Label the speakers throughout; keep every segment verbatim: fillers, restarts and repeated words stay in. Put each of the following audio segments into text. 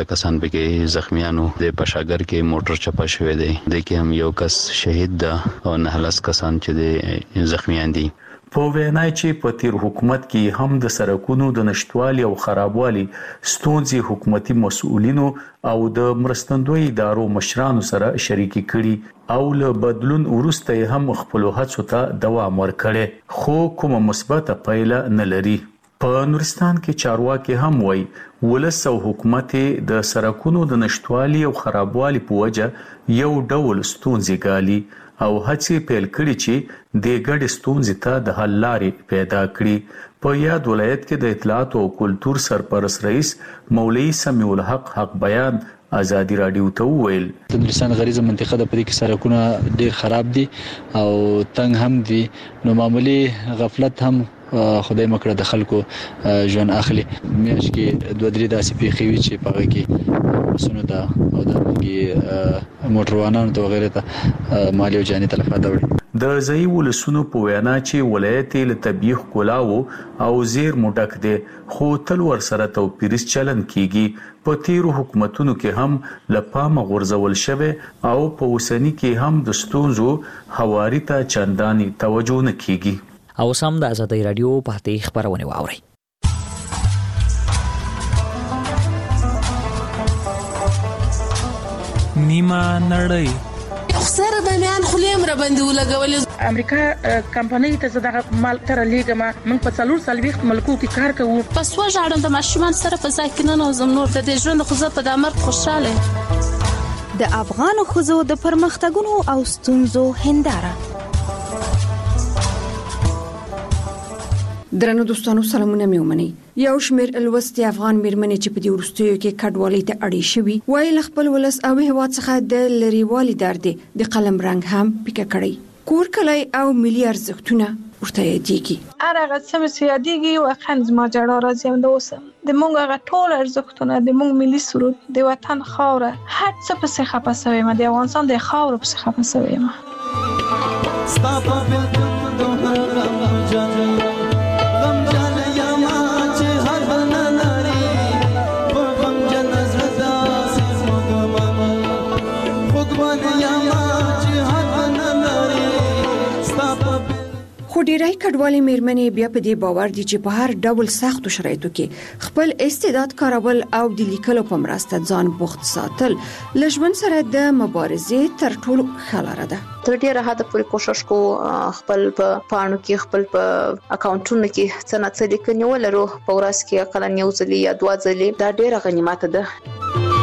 Speaker 1: اته کسان پکې زخمیانو د پشاګر کې موټر چپا شوې دی د کې هم یو کس شهید ده او نه لس کسان چې د زخمیان دي.
Speaker 2: په وینای چې په تیر حکومت کې هم د سرکونو د نشټوالي او خرابوالي ستونزې حکومتي مسؤلینو او د مرستندوی ادارو مشرانو سره شریکي کړي او له بدلون وروسته هم خپل هڅو ته دوام ورکړي خو کومه مثبته پایله نه لري. په نورستان کې چارواکي هم وایي ولس او حکومت د سرکونو د نشټوالي او خرابوالي په وجه یو ډول ستونزې ګالي او هڅې پیل کړي چې د ګډ ستونزې ته د حل لارې پیدا کړي. په یاد ولایت کې د اطلاعات او کلتور سرپرست رئیس مولوی سمیع الحق حق بیان ازادي رادیو ته وویل
Speaker 3: د نورستان غریزه منطقه د پدې کې سرکونه ډیر خراب دي او تنګ هم دي نو معمولی غفلت هم خدای مکړه د خلکو ژوند اخلي. میاش کې دوه درې داسې پیښې وي چې پغه کې وسونه دا او د موټروانانو ته وغیرہ ته مالی او جاني تلفات وړي.
Speaker 2: د ځای ولسونو په وینا چې ولایت له طبيعي ښکلاو او زیر موټک دي خو تل ور سره توپیرس چلن کیږي. په تیرو حکومتونو کې هم لپامه غورځول شوه او په وسنی کې هم د ستونزو حواري ته چنداني توجه نه کیږي.
Speaker 4: او سم د ازادي رادیو په هټي خبرونه واوري.
Speaker 5: نیمه نړۍ
Speaker 6: سره د میان خلیم را باندې ولګول
Speaker 7: امریکا کمپنۍ ته زړه مال تر لیګما موږ په څلور سال وخت ملکو کې کار کوو.
Speaker 6: پس وژاړم د ماشومان سره په ځای کې نه نوزم نور د ژوند خو زه په دمر خوشاله.
Speaker 8: د افغان خزو د پرمختګونو او ستونزو هنداره.
Speaker 9: درنو دوستانو سلامونه مې ومني. یو شمېر الوستي افغان میرمنې چې په دې وروستیو کې کډوالۍ ته اړې شوي وایي خپل ولس او هیواد څخه د لریوالي درد د قلم رنګ هم پکې کړی. کور کلی او ملي ارزښتونه ورته یادېږي.
Speaker 10: هغه څه چې یادېږي واقعا زما جړا راځي هم د اوسه د مونږ هغه ټول ارزښتونه د مونږ ملي سرود د وطن خاوره هر څه پسې خپه شوی ما د افغانستان د خاوره پسې خپه شوی ما ستا په بالکل دوه جان
Speaker 9: خو ډیری کډوالي میرمنې بیا په دې باور دي چې په هر ډول سختو شرایطو کې خپل استعداد کارول او د لیکلو په مرسته ځان بوخت ساتل لژمن سره د مبارزې تر ټولو ښه لاره ده.
Speaker 11: تر ډیره حد پورې کوشش کو خپل په پاڼو کې خپل په اکاونټونو کې څه نه څه لیکنې ولرو په ورځ کې اقل یو ځل یا دوه ځلې دا ډیره غنیمت ده.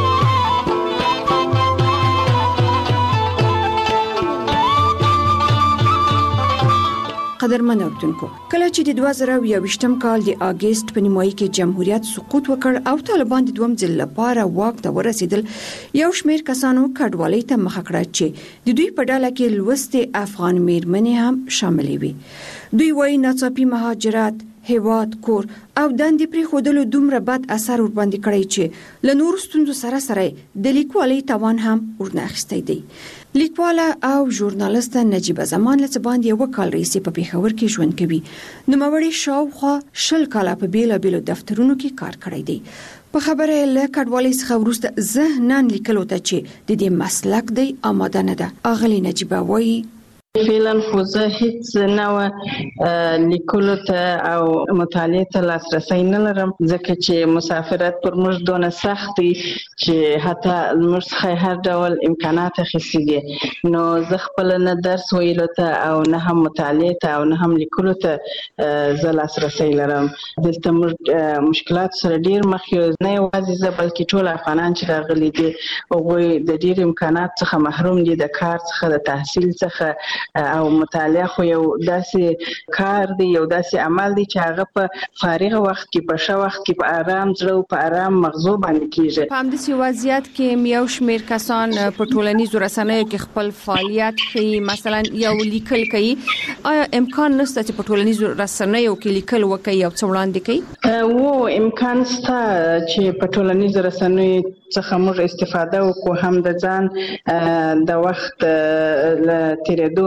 Speaker 9: قدرمن اوردونکو کله چې د دوه زره یوویشتم کال د اگست په نیمایي کې جمهوریت سقوط وکړ او طالبان د دوم ځل لپاره واک ته ورسېدل یو شمېر کسانو کډوالۍ ته مخه کړه چې د دوی په ډله کې لوستې افغان میرمنې هم شاملې وي. دوی وايي ناڅاپي مهاجرت هیواد کور او دندې پرې خودلو دومره بد اثر ور باندې کړی چې له نور ستوندو سره سره د لیکوالۍ توان هم ورناخستی دی. لیکواله او ژورنالیست نجیبه زمان له باندې یو کال رئیسې په پیښور کې ژوند کوي. نوموړی شاوخوا شل کاله په بیلابیلو دفترونو کې کار کړی دی. په خبره له کډوالۍ څخه وروسته ذهناً لیکلو ته چې د دې مسلک دی آماده نه ده. اغلې نجیبه وایي
Speaker 12: فعلا خو زه هیڅ نوع لیکلو ته او مطالعې ته لاسرسی نه لرم ځکه چې مسافرت پر موږ دونه سخت دی چې حتی موږ څخه هر ډول امکانات اخیستي دي. نو زه خپله نه درس ویلو ته او نه هم مطالعې ته او نه هم لیکلو ته زه لاسرسی لرم. دلته موږ مشکلات سره ډیر مخ یو نه یوازې زه بلکې ټول افغانان چې راغلي دي هغوی د ډیر امکانات څخه محروم دي د کار څخه د تحصیل څخه او مطالعه خو یو داسې کار دی یو داسې عمل دی چې هغه په فارغ وخت کې په ښه وخت کې په آرام زړه او په آرام مغزو باندې کیږي.
Speaker 9: په همداسې وضعیت کې یو شمېر کسان په ټولنیزو رسنیو کې خپل فعالیت کوي مثلا یو لیکل کوي. آیا امکان نشته چې په ټولنیزو رسنیو کې لیکل وکړي او څه وړاندې کوي؟
Speaker 12: وو امکان شته چې په ټولنیزو رسنیو څخه موږ استفاده وکړو هم د ځان د وخت له تیرېدو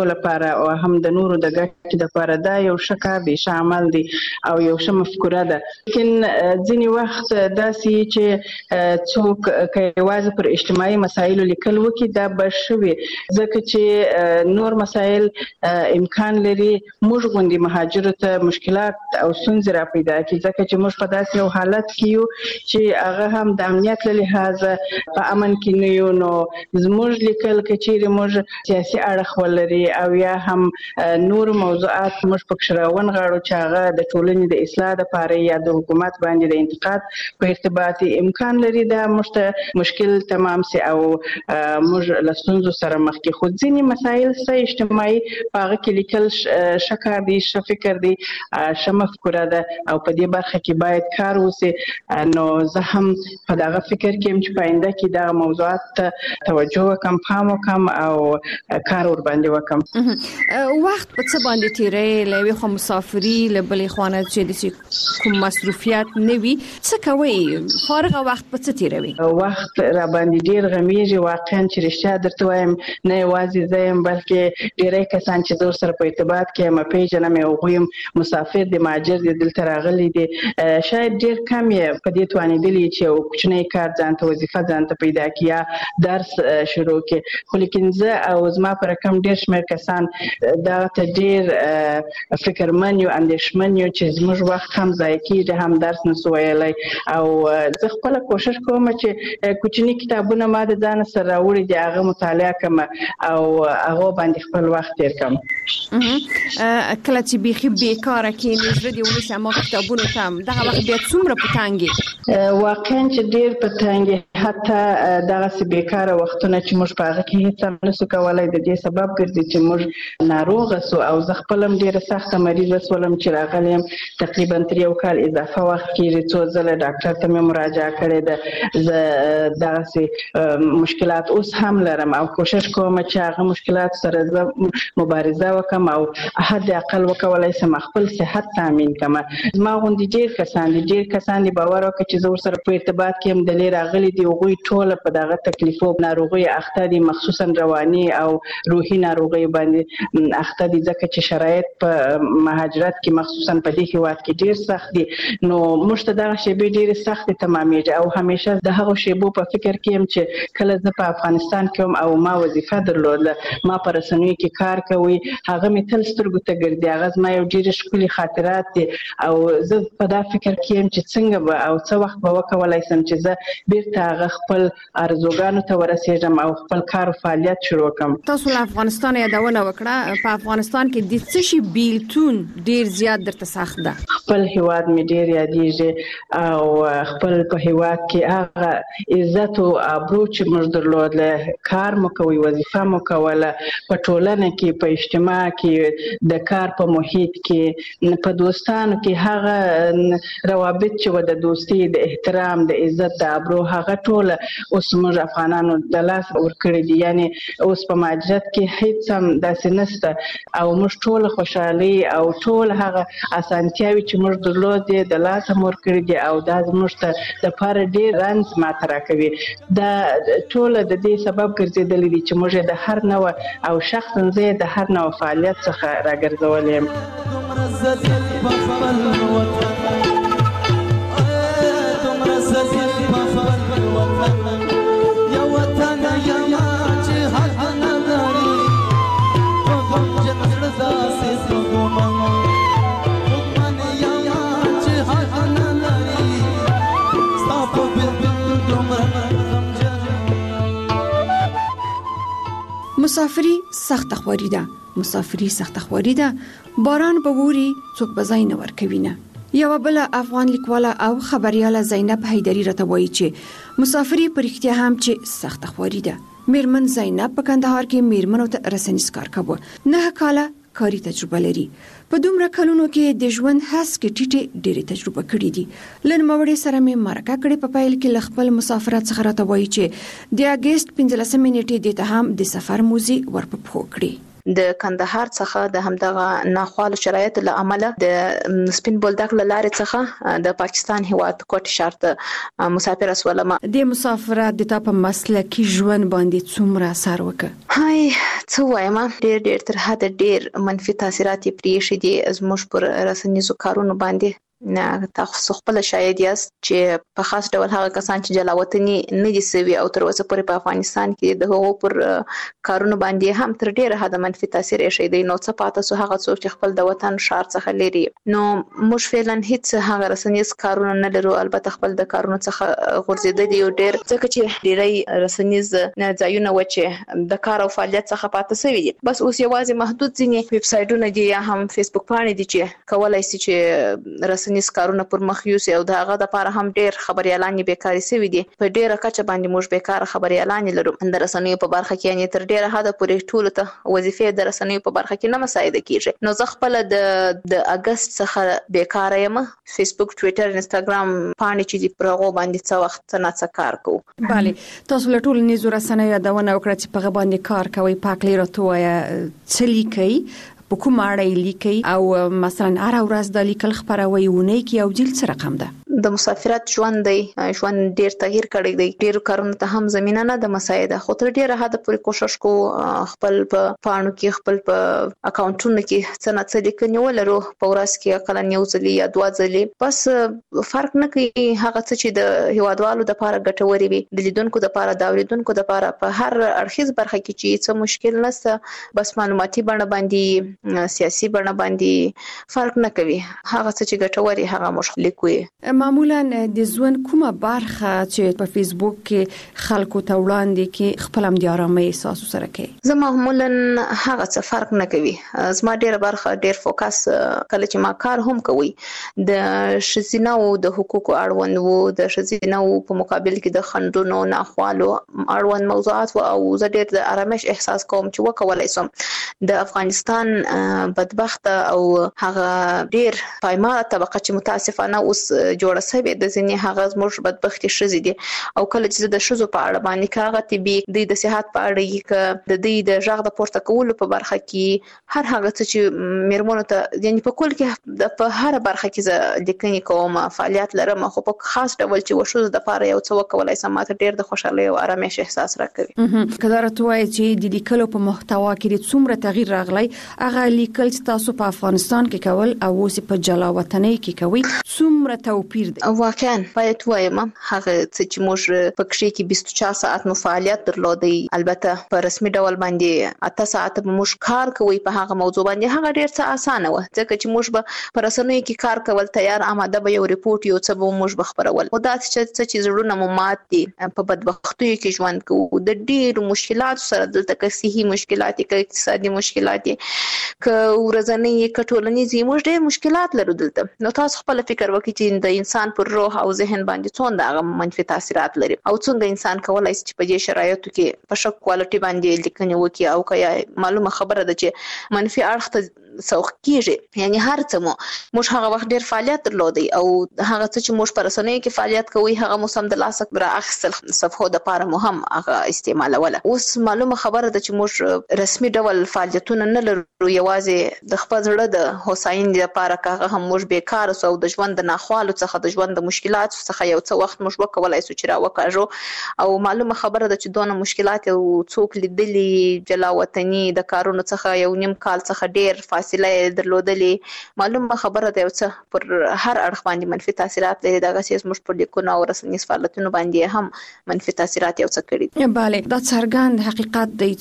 Speaker 12: پیرودو لپاره او هم د نورو د ګټې لپاره دا یو ښه کار دی، ښه عمل دی او یو ښه مفکوره ده. لیکن ځینې وخت داسې چې څوک که یوازې پر اجتماعي مسایلو لیکل وکړي دا به ښه وي، ځکه چې نور مسایل امکان لري موږ غوندې مهاجرو ته مشکلات او ستونزې را پیدا کړي، ځکه چې موږ په داسې یو حالت کې یو چې هغه هم د امنیت له لحاظه په امن کې نه یو. نو زموږ لیکل که چیرې موږ سیاسي اړخ ولري او یا هم نور موضوعات موږ پکې راونغاړو چې هغه د ټولنې د اصلاح لپاره یا د حکومت باندې د انتقاد په ارتباط امکان لري، دا موږ ته مشکل تمام سي او موږ له ستونزو سره مخ کې. خو ځینې مسایل څه اجتماعي په هغه کې لیکل ښه کار دی، ښه فکر دی، ښه مفکوره ده او په دې برخه کې باید کار وشي. نو زه هم په دغه فکر کې یم چې په آینده کې دا موضوعات ته توجه وکم، پام وکم او کار ور باندې وکم.
Speaker 9: وخت په څه باندې تیرې لوي خو مسافري لبلې خوانه چې د کوم مصروفیات نه وي څه کوي؟ فارغ وخت په څه تیروي؟
Speaker 12: وخت را باندې ډیر غمیږي واقعا چې رښتیا درته وایم، نه یوازې زه یم بلکې ډیری کسان چې زه سره په ارتباط کې م پیژنم او غویم مسافر دي، مهاجر دي، دلته راغلي دي، شاید ډیر کم یې په دې توانیدلی چې یو کوچنی کار ځان ته وظیفه ځان ته پیدا کړي یا درس شروع کړي. خو لیکن زه او زما په رقم ډیر شمېر کسان دغه ته ډیر فکرمن یو، اندېښمن یو چې زموږ وخت هم ضایع کېږي، هم درس نشو ویلی. او زه خپله کوشش کوم چې کوچني کتابونه ما د ځان سره راوړي دي هغه مطالعه کړم او هغه باندې خپل وخت تیر کړم.
Speaker 9: کله چې بیخي بیکاره کېنې زړه دې ونیسي هماغه کتابونو ته دغه وخت بیا څومره په تنګ یې؟
Speaker 12: واقعا چې ډېر په تنګ یې، حتی دغسې بیکاره وختونه چې موږ په هغه کې هېڅ هم نشو کولی د دې سبب ګرځي چې موږ ناروغه سو. او زه خپله هم ډېره سخته مریضه سولم چې راغلی یم تقریبا تر یو کال اضافه وخت کېږي، څو ځله ډاکټر ته مې مراجعه کړې ده. زه دغسې مشکلات اوس هم لرم او کوشش کوم چې هغه مشکلات سره زه مبارزه وکم او حد اقل وکولای شم خپل صحت تامین کړم. زما غوندې ډېر کسان دي ډېر کسان دي باور وکړه چې زه ورسره په ارتباط کې یم د لرې راغلي دي، هغوی ټوله په دغه تکلیفو ناروغیو اخته دي، مخصوصا رواني او روحي ناروغیو باندې اخته دي، ځکه چې شرایط په مهاجرت کې مخصوصا په دې هېواد کې ډېر سخت دي. نو موږ ته دغه شیبې ډېرې سختې تمامېږي او همیشه د هغو شیبو په فکر کې یم چې کله زه په افغانستان کې وم او ما وظیفه درلوده، ما په رسنیو کې کار کوي، هغه مې تل سترګو ته ګرځي، هغه زما یو ډېرې ښکلي خاطرات دي او زه په دا فکر کې یم چې څنګه به او څه وخت به وکولای شم چې زه بیرته هغه خپل ارزوګانو ته ورسېږم او خپل کار او فعالیت شروع کړم.
Speaker 9: تاسو له افغانستان یادونه وکړه، په افغانستان کې د څه شي بیلتون ډېر زیات درته سخت ده؟
Speaker 12: خپل هیواد مې ډېر یادېږي او خپل په هیواد کې هغه عزت او ابرو چې موږ درلودله، کار مو کوئ، وظیفه مو کوله، په ټولنه کې په اجتماع کې د کار په محیط کې په دوستانو کې هغه روابط چې و د دوستي، د احترام، د عزت، د ابرو، هغه ټول اوس موږ افغانانو د لاس ورکړي دي. یعنی اوس په مهاجرت کې هیڅ هم داسې نشته او موږ ټول خوشحالي او ټول هغه اسانتیاوې چې موږ درلودې د لاس هم ورکړي دي او دا زموږ ته دپاره ډېر رنځ ماته راکوي. دا ټوله د دې سبب ګرځېدلی دي چې موږ د هر نوع او شخصا زه د هر نوع فعالیت څخه راګرځولی یم.
Speaker 9: مسافری سخت خواري ده، مسافری سخت خواري ده، باران به ووري څوک به ځای نه ورکوي نه. یو بل افغان لیکواله او خبرياله زینب حیدری راته وایي چې مسافری په رښتیا هم چې سخت خواري ده. میرمن زینب په کندهار کې میرمنو ته رسنیز کار کوي، نه کاله کاری تجربه لري. په دومره کلونو کې د ژوند هڅه ټیټه ډېرې تجربه کړې دي. لن موړې سره مې مرکه کړې په پایل کې خپل مسافرت څخه راته وایي چې د اگست پنځلسمې نیټې د ته هم د سفر موزي ورپخو کړې.
Speaker 11: د کندهار څخه د همدغه ناخوالو شرایطو له امله د سپین بولدک لارې څخه د پاکستان هیواد کوټ ښار ته مسافر اسولم.
Speaker 9: د مسافرت د تاسو مسلکي ژوند باندې څومره اثر وکړ؟
Speaker 11: هاي څه وایم، ډېر ډېر تر حد ډېر منفي تاثیرات یې پرېښي دي زموږ پر رسنیزو کارونو باندې. نه تاسو خپل شاید یاست چې په خاص ډول هغه کسان چې جلاوطني نه دي سوي او تر اوسه پورې په افغانستان کې د هغو پر کارونو باندې هم تر ډیره حد منفي تاثیر یې شي دی. نو څه پاتې سو هغه څوک چې خپل د وطن شهر څخه لري، نو موږ فعلا هیڅ هغه رسنیز کارونه نه لرو. البته خپل د کارونو څخه غورځېدلي یو ډیر، ځکه چې ډیری رسنیز ځایونه و چې د کار او فعالیت څخه پاتې سوي دي. بس اوس یوازې محدود ځینې ویب سایټونه دي یا هم فیسبوک پاڼې دي چې کولای شي چې رسنیز کارونه پر مخ یوسي او دغه د لپاره هم ډیر خبريالان بیکاري سوي دي. په ډیره کچه باندې موږ بیکاره خبريالان لرو. د رسنیو په برخه کې یعنی تر ډیره حد پورې ټول ته وظیفه د رسنیو په برخه کې نه مساعده کیږي. نو زه خپل د د اگست څخه بیکاره یم. فیسبوک، ټوئیټر، انستګرام پاڼې چې پر هغه باندې څه وخت نه څه کار کوو.
Speaker 9: bale تاسو له ټول نيزو رسنیو یادونه وکړه چې په هغه باندې کار کوي. پاک لري توه څه لیکي په کوم اړه لیکي او مثلا هر ورځ د لیکل خبروي ونه کې او جیل څه رقم ده؟
Speaker 11: د مسافرت ژوند دی، ژوند ډیر تغییر کړی دی. ډیر کارونه ته هم زمينه نه د مساعده، خو تر ډیره حد پورې کوشش کو خپل په پاڼو کې خپل په اکاونټونو کې څه نه څه لیکنې ولرو. په ورځ کې اقل یو ځلې یا دوه ځلې، بس فرق نه کوي. هغه څه چې د هیوادوالو د لپاره ګټوري وي، د لیدونکو د لپاره، د اوریدونکو د لپاره په هر اړخیز برخه کې چې څه مشکل نشته، بس معلوماتي بڼه باندې، سیاسي بڼه باندې فرق نه کوي. هغه څه چې ګټوري هغه موږ لیکو.
Speaker 9: معمولا د ژوند کومه برخه چې په فیسبوک کې خلکو ته وړاندې کې خپل هم د آرامۍ احساس سره کوي؟
Speaker 11: زه معمولا هغه څه فرق نه کوي. زما ډیره برخه ډیر فوکس کله چې ما کار هم کوي د شزینو د حقوقو اړوند وو، د شزینو په مقابل کې د خندونو ناخوالو اړوند موضوعات او زه ډیر د آرامش احساس کوم چې وکولای شم د افغانستان بدبخت او هغه ډیر پایمال طبقه چې متاسفانه اوس جوړه سوي د ځینې هغه زموږ بدبختي شزي دي. او کله چې د شزو په اړه باندې کاغه طبي د صحت په اړه کې د دې د ژغ د پورته کولو په برخه کې هر هغه څه چې میرمنو ته یعنی په کول کې د په هر برخه کې ز لیکنې کوم فعالیت لرم، خو په خاص ډول چې وشو د لپاره یو څه وکولای سم ماته ډیر د خوشحالي او آرامش احساس راکوي.
Speaker 9: کله راځي چې د لیکلو په محتوا کې څومره تغییر راغلی، هغه لیکل چې تاسو په افغانستان کې کول او اوس په جلاوطنۍ کې کوي څومره توپیر دی؟
Speaker 11: واقعا باید وایم هغه چې موږ په کښې کې بیست و چهار ساعت مو فعالیت درلودي. البته په رسمي ډول باندې اته ساعت به موږ کار کوي په هغه موضوع باندې. هغه ډیر څه اسانه و ځکه چې موږ به په رسنیو کې کار کول، تیار آماده به یو ریپورت یو څه به موږ بخبرول. او دا چې چې زړونه مو مات دي په بدبختیو کې ژوند کوو، د ډیر مشکلات سره دلته کې صحي مشکلات، کې اقتصادي مشکلات، ک ورځنی کټولنیزي موږ ډیر مشکلات لرو دلته. نو تاسو خپل فکر وکړئ چې د انسان پر روح او ذهن باندې څومره هغه منفي تاثیرات لري او څنګه انسان کولای شي په دې شرایطو کې په ښه کوالټي باندې لیکنې وکړي. او که معلومه خبره ده چې منفي اړخ ته سوق کیږي، یعنی هر څه مو موږ هغه وخت ډیر فعالیت درلودي او هغه څه چې موږ پر رسنیو کې فعالیت کوي هغه مو سم د لاسه برا اخستل صفحو د پاره مو هم هغه استعمالوله. اوس معلومه خبره ده چې موږ رسمي ډول فعالیتونه نه لرو، یوازې د خپل زړه د هوساینې لپاره هغه هم موږ بیکار سو د ژوند د ناخوالو څخه د ژوند د مشکلات څخه یو څه وخت موږ وکولای شو چې راوکاږو. او معلومه خبره ده چې دونه مشکلات یو څوک لیدلي جلاوطني د کارونو څخه یو نیم کال څخه ډیر فاصله درلودلې. معلومه خبره ده یو څه پر هر اړخ باندې منفي تاثیرات لري. دغه سیس موږ پر لیکونو او رسنیز فعالیتونو باندې هم منفي تاثیرات یو څه کړي.
Speaker 9: bale دا څرګند حقیقت دی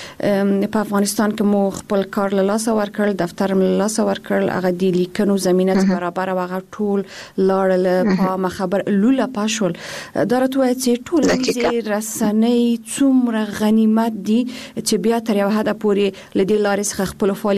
Speaker 9: چې په افغانستان کې مو خپل کار له لاسه ورکړل، دفتر له لاسه ورکړل، هغه د لیکنو زمينه برابر او هغه ټول لاړل په مخبر لوله پاشول. دا راته چې ټول دې رسنۍ څومره غنیمت دي چې بیا تر یو حد پورې لدې لارې څخه خپل فعالیتونو ته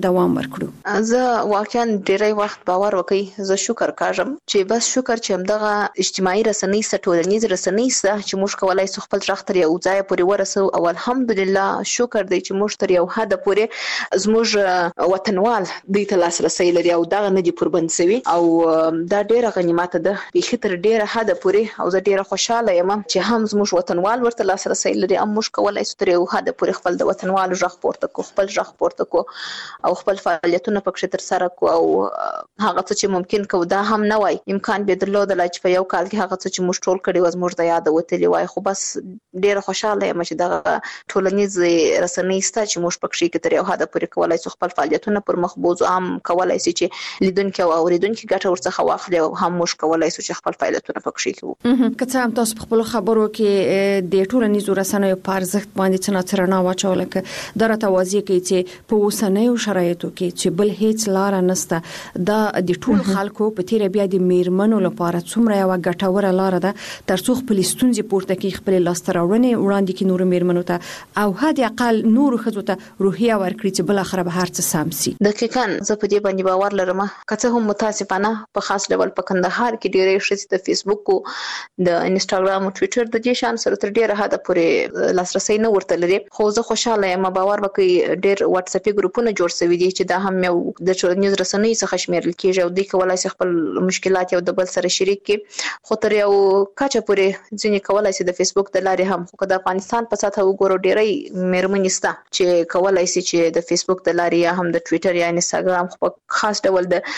Speaker 9: دوام ورکړو.
Speaker 11: زه واقعا ډیری وخت باور وکي زه شکر کوم چې بس شکر چې همدغه اجتماعي رسنۍ سټولنیز رسنۍ سره چې موږ کولای سو خپل ځخ تر یو ځای پورې ورسو او الحمدلله شکر دی چې موږ تر یو حد پورې زموږ وطنوال د لاسرسي لري او دغه نه دي پربند سوي او دا ډیره غنیمت ده په خطر ډیره حد پورې او زه ډیره خوشاله یم چې هم زموږ وطنوال ورته لاسرسي لري او موږ کولای سو تر یو حد پورې خپل د وطنوالو ځخ پورته کو خپل ځخ پورته کو او خپل فعالیتونه پکې تر سره کو او هغه څه چې ممکن کو دا هم نه وای امکان به درلود چې په یو کال کې هغه څه چې موږ ټول کړي و زموږ د یاد وتلی وای خو بس ډیره خوشاله یم چې دا ټولنیز رسنۍ ستا چې موږ پکې کې تر یو حد پورې کولای سو خپل فعالیتونه پر مخ بوز عام کولای سي چې لیدونکو او اوریدونکو ګټه ورڅخه واخلي او هم موږ کولای سو چې خپل فعالیتونه پکې کوو.
Speaker 9: که څه هم تاسو په خپل خبرو کې د ټولنیزو رسنیو په ارزښت باندې څنګه ترنا واچول کې د راټوازي کې چې په اوسنیو شرایطو کې چې بل هیڅ لار نشته دا د ټول خلکو په تیر بیا د میرمنو لپاره څومره یو ګټوره لار ده ترڅو خپل ستونزې پورته کې خپل لاستراوړنې وړاندې کې نور میرمنو ته او هدي اقل نور خزو ته روحیه ورکړي چې بل اخر به هر څه سم سي.
Speaker 11: دقیقاً زه په دې باندې باور لرم که څه هم متاسفانه په خاص ډول په کندهار کې ډېرې شې د فیسبوک او د انستګرام او ټوئیټر د دې شان سره تر ډیره حد پورې لاسرسي نه ورته لري خو زه خوشاله یم باور وکړئ ډیر واتس اپ ګروپونه جوړ شوي دي چې دا هم یو د ټولنیز رسنۍ څخه شمیرل کیږي او د کولای شي خپل مشکلات یو د بل سره شریک کړي خو تر یو کچه پورې ځینې کولای شي د فیسبوک د لارې هم خو د افغانستان په ساته وګورو ډیرای میرمنې ستا چې کولای شي چې د فیسبوک د لارې یا هم د ټوئیټر یا انستګرام خو خاص ډول د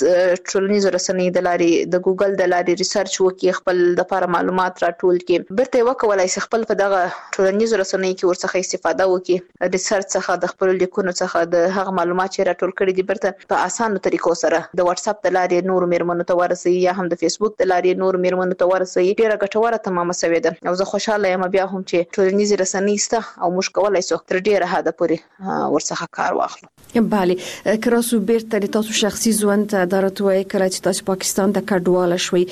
Speaker 11: ټولنیز رسنۍ د لارې د ګوګل د لارې ریسرچ وکړي خپل د لپاره معلومات راټول کړي برته وکولای شي خپل په دغه ټولنیز رسنۍ کې ورڅخه استفاده وکړي ریسرچ څخه د خپل لیکونو څخه د هغه معلومات چې راټول کړي دي برته په اسانه طریقو سره د واتس اپ د لارې نور میرمنو ته ورسي یا هم د فیسبوک د لارې نور میرمنو ته ورسي ډیره ګټوره تمامه شوې ده او زه خوشاله یم بیا هم چې ټولنیز رسنۍ سته او موږ کولای شو تر ډیره حد پورې ورڅخه کار واخلو.
Speaker 9: بله کراسو بیرته د تاسو شخصي ژوند ته درتوي کړه چې تاسو پاکستان ته کډواله شوي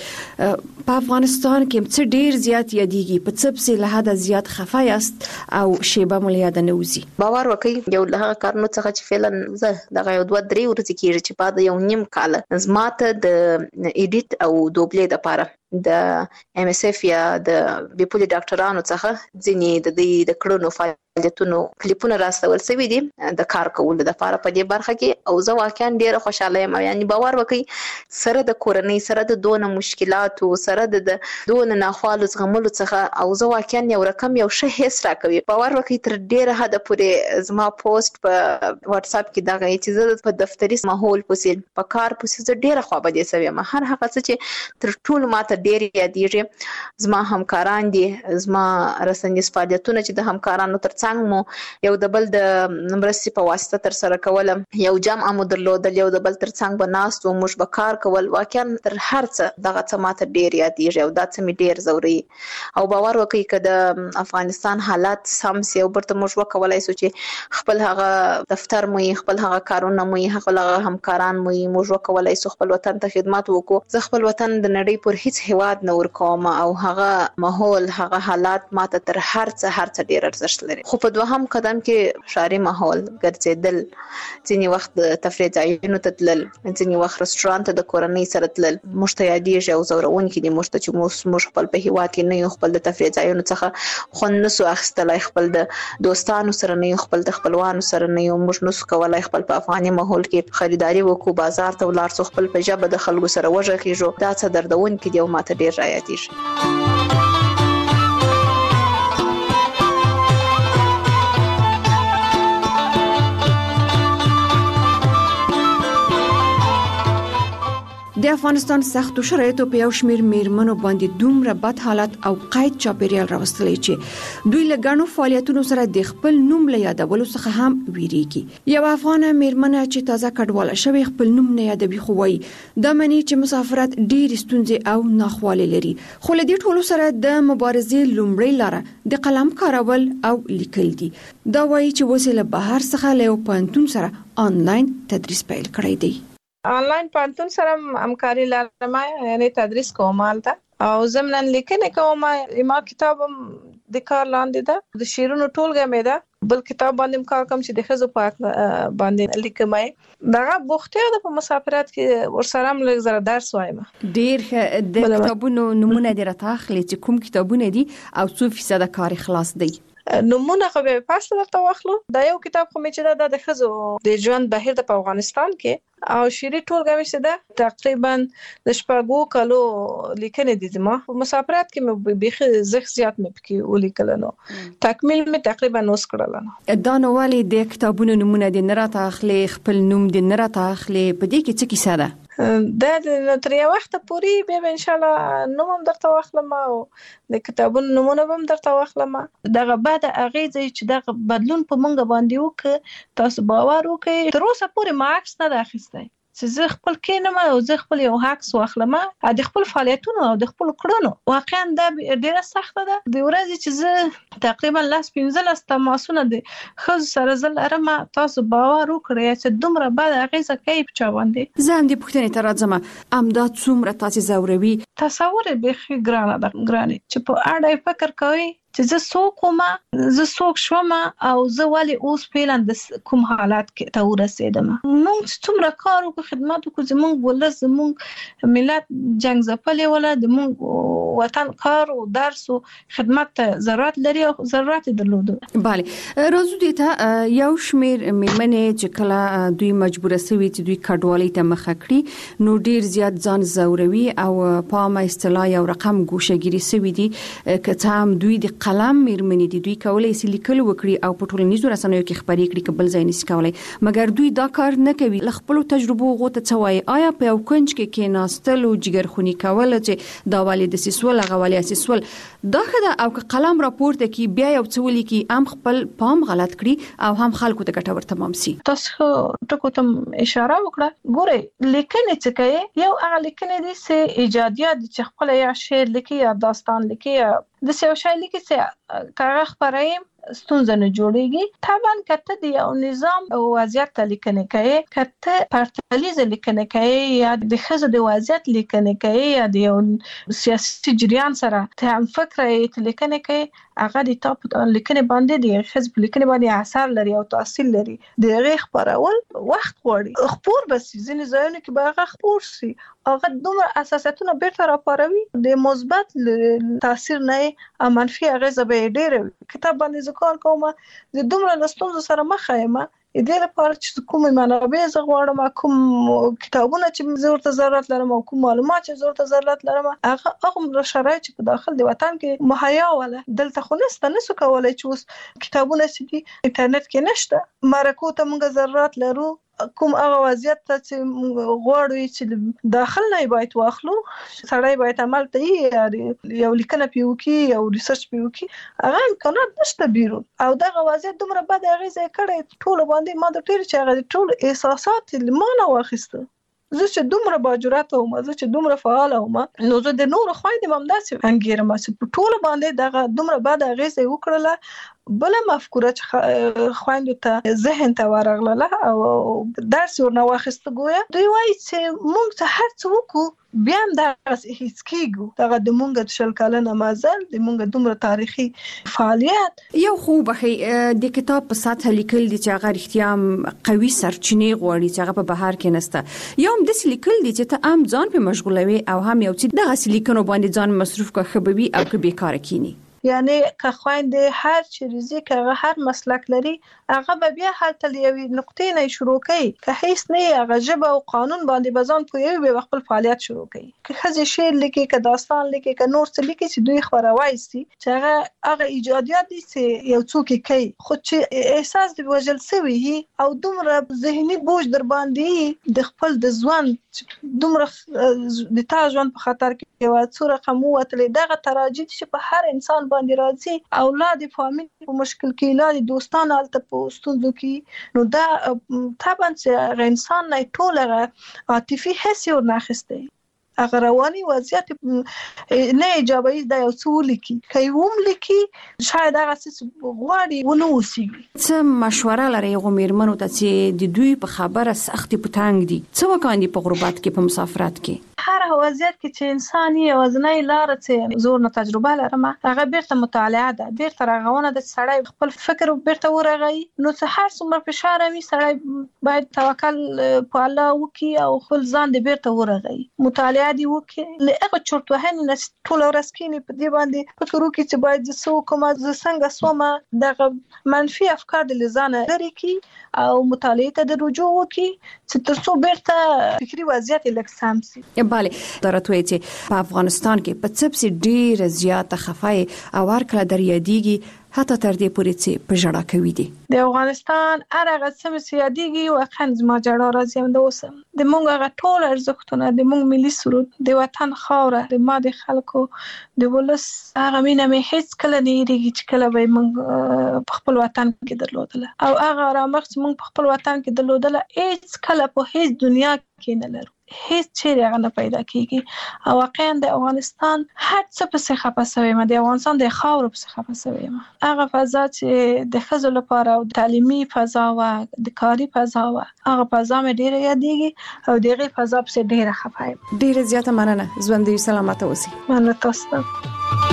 Speaker 9: په افغانستان کې څه ډیر زیات یادېږي په څه په له حد زیات خفه یاست او شیبه مو یاد نه وزي
Speaker 11: باور وکړئ یو له کارونو څخه چې فعلا زه دغه یو دوه درې ورځې کېږي چې بعد یو نیم کال زماته د ایډیټ او دوبلې د لپاره د ام اس اف یا د بیپولي ډاکټرانو څخه ځینې د دې د کړنو فعالیتونو کلیپونه راستول سوي دي د کار کولو لپاره په دې برخه کې او زه واقعا ډیره خوشاله یم یعنی باور وکړئ سره د کورنۍ سره د دونه مشکلاتو سره د دونه ناخوالو زغملو څخه او زه واقعا یو رقم یو شی هیڅ راکوي باور وکړئ تر ډیره حد پورې زما پوسټ په واتس اپ کې دغه چې زه په دفتري ماحول پوسیل په کار پوسیل زه ډیره خو بده سوي ما هر هغه څه چې تر ټول ماته ډیر یادېږي زما همکاران دي زما رسنیز فعالیتونه چې د همکارانو ترڅنګ مو یو د بل د مرستې په واسطه تر سره کولم یو جمع مو درلودل یو د بل ترڅنګ به ناست و موږ به کار کول واقعا تر هر څه دغه څه ماته ډیر یادېږي او دا څه مې ډیر زوري او باور وکړئ که د افغانستان حالات سم سي او برته موږ وکولای سو چې خپل هغه دفتر مو خپل هغه کارونه مو خپل هغه همکاران مو موږ وکولای سو خپل وطن ته خدمت وکړو زه خپل وطن د نړۍ پر هیڅ هیواد نور کوم او هغه ماحول هغه حالات ماته تر هر څه هر څه ډیر ارزښت لري خو په دوهم قدم کې ښاري ماحول ګرځیدل ځینې وخت د تفریح ځایونو ته تلل ځینې وخت رستورانت ته د کورنۍ سره تلل موږ ته یادېږي او زورونکي دي موږ ته چې موږ خپل په هیواد کې نه یو خپل د تفریح ځایونو څخه خوند نسو اخیستلای خپل د دوستانو سره نه یو خپل د خپلوانو سره نه یو موږ نسو کولای خپل په افغاني ماحول کې خریداري وکړو بازار ته ولاړ سو خپل په ژبه د خلکو سره وژغېږو دا څه دردونکي دی او ماته ډیر راياتيږي
Speaker 9: د افغانستان سختو شرایطو په یو شمیر میرمنو باندې دومره بد حالت او قید چاپیریال راوستلې چې دوی له ګڼو فعالیتونو سره د خپل نوم له یادولو څخه هم ویریږي یو افغانه میرمنه چې تازه کډواله شوی خپل نوم نه یادوي خو وایي دا معنی چې مسافرت ډیر ستونزې او ناخوالې لري خو له دې ټولو سره د مبارزې لومړی لاره د قلم کارول او لیکل دي دا وایي چې وسیله بهر څخه له پانتون سره آنلاین تدریس پیل کړی دی
Speaker 10: آنلاین پانتون سره همکاري لرم یعنی تدریس کوم حالت او ضمن لیکنه کوم ما کتاب د کار لاندې ده د شیرونو ټولګه مې ده بل کتاب باندې کار کوم چې د خزو پاک باندې لیکمای دغه بوختیا د مسافرت کې ورسره مل زره درس وایم
Speaker 9: ډیر د کتابونو نمونه دی راټاخلي چې کوم کتابونه دي او څو فیصد کار خلاص دی
Speaker 10: نمونه خو به پاس درته واخلو دا یو کتاب خو مې چې د خزو د ژوند بهر د افغانستان کې او شری ټولګه مې ده تقریبا د شپږو کلو لیکنې دي زما مسافرت کې مې به زخ زیات مې پکې ولیکل نو تکمیل مې تقریبا نوس کړل نو
Speaker 9: دا نو والی د کتابونو نمونه دي نه راته اخلي خپل نوم دي نه راته اخلي په دې کې څه کیسه ده
Speaker 10: دا د تر یو وخت پورې به ان شاء الله نوم هم درته واخلم او د کتابونو نمونه هم درته واخلم دغه بعد اغه چې دغه بدلون په مونږ باندې وک تاسو باور وکړئ تر اوسه پورې ما عکس نه اخیستی چې زه خپل کینم او زه خپل یو عکس واخلم د خپل فعالیتونو او د خپل کړنو واقعا دا ډیره سخته ده د ورځې چې زه تقریبا لاس پنځلس تماسونه د خز سره زل ارمه تاسو باور وکړئ چې دومره بعد اغیزه کوي په چا باندې
Speaker 9: زه هم د پښتنې تر راځم ام دا څومره تاسو زوروي
Speaker 10: تصور به خې ګرانه ده ګرانه چې په اړه فکر کوي چې زه څوک ما زه څوک شوم او زه ولې اوس فعلا د کوم حالات کې ته ورسېدم موږ څومره کار وکړو خدمت وکړو زموږ ولر زموږ ملت جنگ ځپلې ولا د موږ وطن کار او درس او خدمت ته ضرورت لري او ضرورت درلود
Speaker 9: bale روزو دې ته یو شمیر میرمنې چې کله دوی مجبور سوي چې دوی کډوالۍ ته مخ کړي نو ډیر زیات ځان زوروي او په ما اصطلاح یو رقم ګوشهګيري سوي دي که هم دوی د قلم میرمنې دي دوی کولای شي لیکل وکړي او په ټولنیزو رسنیو کې خبري کړي کبل ځای نشي کولای مګر دوی دا کار نه کوي ل خپل تجربه غوته څوای آیا په یو کنج کې کې ناستل او جګرخونی کول چې دا والي د سیسول غوالي سیسول دا خدای او قلم راپورته کې بیا یو څولي کې ام خپل پام غلط کړي او هم خلکو ته ګټور تمام سي
Speaker 10: تاسو ټکو ته اشاره وکړه ګوره لیکنې چې کوي یو هغه لیکنې دي چې ایجادیات چې خپل یا شعر لیکي یا داستان لیکي د سیو شای لیکي چې کاغه خبرې ستونزه نه جوړيږي طبعا کته د یو نظام او وضعیت لیکنې کوي کته پرتلیز لیکنې کوي یا د خزه د وضعیت لیکنې کوي یا د یو سیاسي جریان سره ته هم فکر یې لیکنې کوي هغه د ټاپ لیکنې باندې د خزه لیکنې باندې اثر لري او تاثیر لري د غیخ خبرول وخت غواړي خبر بس ځینې ځایونه کې به هغه خبر شي هغه دومره اساساتونه بیرته راپاروي د مثبت تاثیر نه او منفي اغیزه به ډیره کتاب باندې کار کوم د دومره لستونزو سره مخ یم د دې لپاره چې کوم منابع زه غواړم کوم کتابونه چې زه ورته ضرورت لرم او کوم معلومات چې زه ورته ضرورت لرم هغه هغه شرایط چې په داخل د وطن کې مهیا ولا دلته خو نسته نسو کولای چې اوس کتابونه چې انټرنیټ کې نشته مرکو ته موږ ضرورت لرو کوم هغه وضعیت ته چې غواړو چې داخل نه باید واخلو سړی باید عمل ته یو لیکنه پیوکي یو ریسرچ پیوکي هغه امکانات نشته بیرون او دغه وضعیت دومره بد اغیزه کړي ټول باندې ما د ټیر چې هغه ټول احساسات لمانه واخیسته زه چې دومره باجرات او زه چې دومره فعال او نو زه د نور خويندې ممداسي انګیرم چې ټول باندې دغه دومره بد اغیزه وکړله بل مفکوره چې خويندو ته ذهن ته ورغله او درس ورنه واخیسته ګویا دوی وایي چې موږ ته هر څه وکړو بیا هم درس هیڅ کیږو دغه د مونږ د شل کلنه مازل د مونږ دومره تاریخي فعالیت
Speaker 9: یو خو به د کتاب په سطح لیکل دي چې هغه اړتیا قوي سرچینې غواړي چې هغه په بهر کې نسته یو هم د لیکل دي چې ته ام ځان په مشغولوي او هم یو چې دغه لیکنو باندې ځان مصروف کا خبوي او که بیکاره کینی
Speaker 10: یعنی که خويندې هر چیزی که هر مسلک لري هغه به بیا هلته یوې نقطې نه شروع کوي که هیڅ نه هغه ژبه او قانون باندې بزان کوي به خپل فعالیت شروع کوي که خزي شعر لیکي که داستان لیکي که نور څه لیکي چې دوی خبروي سي چې هغه هغه ایجادیات دي چې یو څوک کوي خو چې احساس دی وجل سوي او دومره ذهني بوج در باندې د خپل د ځوان دومره د تا ژوند په خطر کې یو څو رقم وتلې دغه تراجید چې په هر انسان باندې راځي اولاد فامیل په مشکل کې اولاد دوستان الته په ستونزو کې نو دا طبعا چې انسان نه ټول عاطفي حس ور ناخسته هغه رواني وضعیت نه ایجابي د یو څو لیکي کوي هم لیکي شاید هغه څه غواړي ونه وسیږي.
Speaker 9: څه مشوره لري غومیرمنو ته چې د دوی په خبره سخت پټانګ دي څه وکاندي په غربت کې په مسافرت کې؟
Speaker 10: هر وضعیت کې چې انسان یې وزنۍ لار چې زور نه تجربه لرم هغه بیرته مطالعه ده بیرته راغونه د سړی خپل فکر بیرته ورغی نو څه هر څومره فشار وي سړی باید توکل په الله وکي او خپل ځان دې بیرته ورغی مطالعه دی وکي لهغه چورت وهنه نه ټول ورځ کې په دې باندې فکر وکي چې باید زه کوم ز څنګه سومه دغه منفي افکار د لزانه لري کی او مطالعه ته د رجوع وکي چې ترڅو بیرته فکری وضعیت لکسام سي.
Speaker 9: بله درته چې په افغانستان کې په څه ډیر زیاته خفای او ورکړه دریادیږي حتی تر دې پورې چې په جړه کوي دي
Speaker 10: د افغانستان هغه سم سیادیږي واقعا زما جړه راځي د اوسم د مونږ هغه ټول ارزښتونه د مونږ ملي سرود د وطن خاوره د ماده خلکو د ولس هغه مینه مې هیڅ کله نه یریږي چې کله به مونږ په خپل وطن کې درلودله او هغه رامخ چې مونږ په خپل وطن کې درلودله هیڅ کله په هیڅ دنیا کې نه لرو هیڅ چیرې هغه نه پیدا کیږي او واقعا د افغانستان هر څه په څه خپاسوي ما د افغانستان د خاور په څه خپاسوي ما هغه فضا چې د خزو لپاره او تعلیمي فضا او د کاري فضا او هغه فضا مې ډیره یادېږي او دغه فضا په ډیره خفایم
Speaker 9: ډیره زیاته مننه ژوندۍ سلامت اوسئ.
Speaker 10: مننه تاسو ته.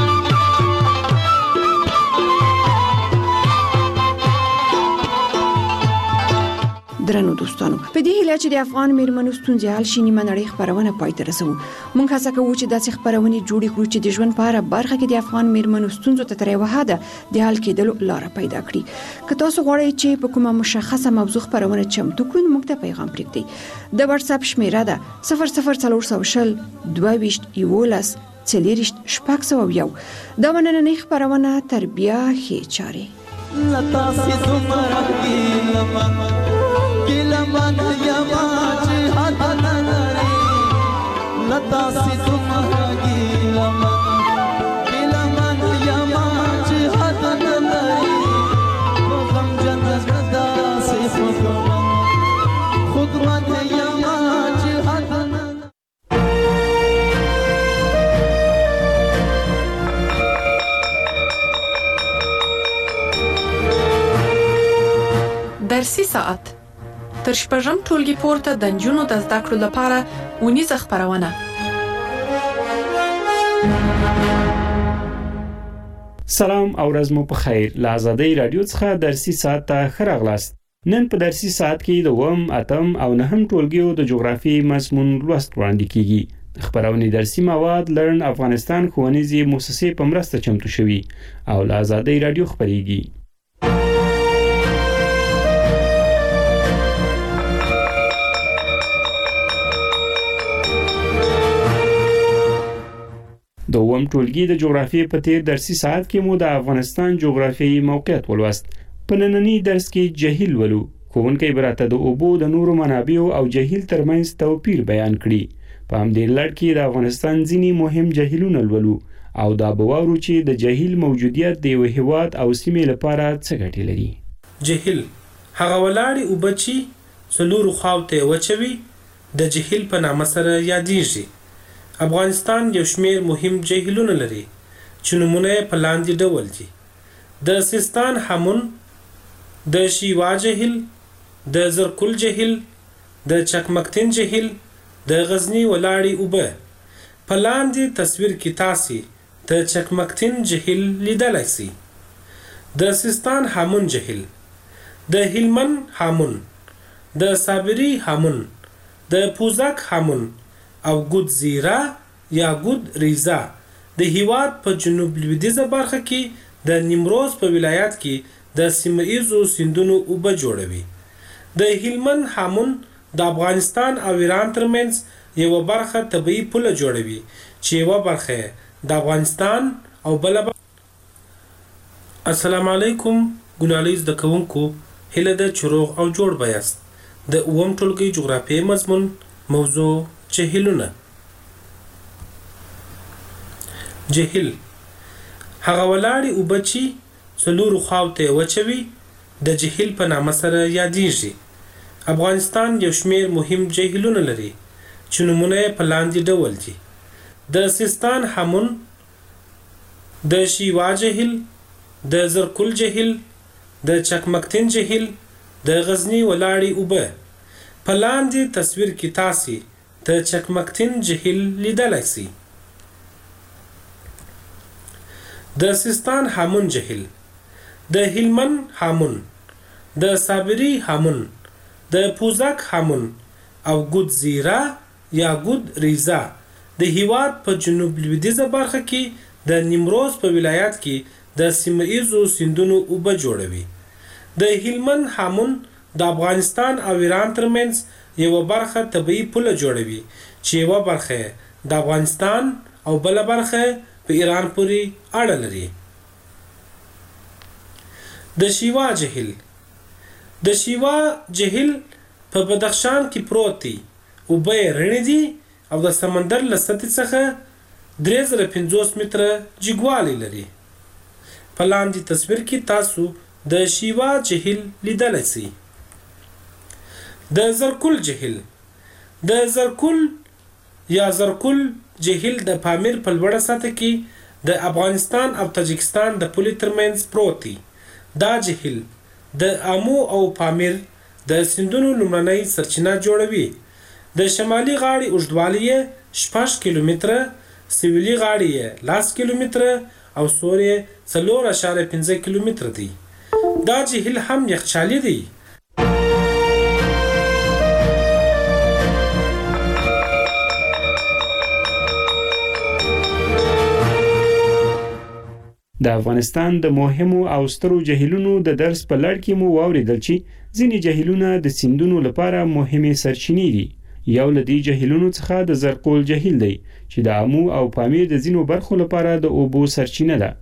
Speaker 9: درنو دوستانو په دې هیله چې د افغان میرمنو ستونزې حل شي نیمه نړۍ خبرونه پای ته رسوو موږ هڅه کوو چې داسې خبرونه جوړې کړو چې د ژوند په اړه برخه کې د افغان میرمنو ستونزو ته تر یوه حده د حل کېدلو لار پیدا کړي. که تاسو غواړئ چې په کومه مشخصه موضوع خبرونه چمتو کړئ موږ ته پیغام پرېږدئ. د واتس اپ شمیره ده صفر صفر څلور سوه شل دوه ویشت یولس څلېرویشت شپږ سوه یو. دا نننۍ خبرونه تربیه ښې چارې
Speaker 13: لتا سي زمرا ګیلما ګیلما یما چې حد نلري لتا سي زمرا ګیلما ګیلما یما چې حد نلري خو غم جنت دا سي خود خود مت یما چې حد
Speaker 14: درسي ساعت تر شپږم ټولګي پورته د نجونو د زده کړو لپاره ونیزه خبرونه.
Speaker 15: سلام او ورځ مو په خیر. له آزادۍ رادیو څخه درسي ساعت ته ښه راغلاست. نن په درسي ساعت کې د اووم اتم او نهم ټولګیو د جغرافي مضمون لوست وړاندې کیږي. خبرونه درسي مواد لرن افغانستان ښوونیزې مؤسسې په مرسته چمتو شوي او له آزادۍ رادیو خبريږي. د اووم ټولګي د جغرافیې په تیر درسي ساعت کې مو د افغانستان جغرافیایي موقعیت ولوست. په نننی درس کې جهیل ولو ښوونکی براته د اوبو د نورو منابعو او جهیل ترمنځ توپیر بیان کړي. په همدې لړ کې د افغانستان ځینې مهم جهیلونه ولو او دا به واورو چې د جهیل موجودیت د یو هیواد او سیمې لپاره څه ګټې لري.
Speaker 16: جهیل هغه ولاړې اوبه چې څلورو خواو ته وچوي د جهیل په نامه سره یادېږي. افغانستان یو شمېر مهم جهیلونه لري چې نومونه یې په لاندې ډول دي: د سیستان هامون، د شیوا جهیل، د زرکل جهیل، د چکمکتین جهیل، د غزنی ولاړې اوبه. په لاندې تصویر کې تاسې د چکمکتین جهیل لیدلی سئ. د سیستان هامون جهیل، د هلمند هامون، د صابري هامون، د پوزک هامون او ګود زیرا یا ګود ریزا د هیواد په جنوب لویدیځه برخه کې د نیمروز په ولایت کې د سیمه ایزو سیندونو اوبه جوړوي. د هلمند هامون د افغانستان او ایران ترمنځ یو برخه طبيعي پوله جوړوي چې یو برخه د افغانستان او بل. السلام علیکم ګنالیز د کوونکو هله د چروغ او جوړ بیاست. د اووم ټولګي جغرافیې مضمون موضوع جهیلونه. جهیل هغه ولاړې اوبه چې څلورو خواو ته وچوي د جهیل په نامه سره یادېږي. افغانستان یو شمېر مهم جهیلونه لري چې چې نمونه په لاندې ډول دي: د سیستان همون، د شیوا جهیل، د زرکل جهیل، د چکمکتین جهیل، د غزنی ولاړې اوبه. په لاندې تصویر کې تاسې د چکمکتین جهیل لیدلی سئ. د سیستان هامون جهیل، د هلمند هامون، د صابری هامون، د پوزک هامون او ګود زیرا یا ګود ریزا د هیواد په جنوب لویدیځه برخه کې د نیمروز په ولایت کې د سیمه ایزو سیندونو اوبه جوړوي. د هلمند هامون د افغانستان او ایران ترمنځ یو برخه طبیعي پوله جوړوي چې یو برخه د افغانستان او بل برخه په ایران پورې اړه لري. د شیوا جهیل، د شیوا جهیل په بدخشان کې پروت دی. اوبه یې رڼې دي او د سمندر له سطحې څخه درې زره پنځوس متره جګوالی لري. په لاندې تصویر کې تاسو د شیوا جهیل لیدلی سئ. د زرکل جهیل، د زرکل یا زرکل جهیل د پامیر په لوړه سطحه کې د افغانستان او تاجکستان د پولې ترمنځ پروت دی. دا جهیل د آمو او پامیر د سیندونو لومړنۍ سرچینه جوړوي. د شمالي غاړې اوږدوالی یې شپږ کیلومتره، سویلي غاړې یې لس کیلومتره او سور یې څلور اعشاریه پنځه کیلومتره دی. دا جهیل هم یخچالي دی.
Speaker 15: د افغانستان د مهمو او سترو جهیلونو د درس په لړ کې مو واوریدل چې ځینې جهیلونه د سیندونو لپاره مهمې سرچینې دي. یو له دې جهیلونو څخه د زرکول جهیل دی چې د آمو او پامیر د ځینو برخو لپاره د اوبو سرچینه ده.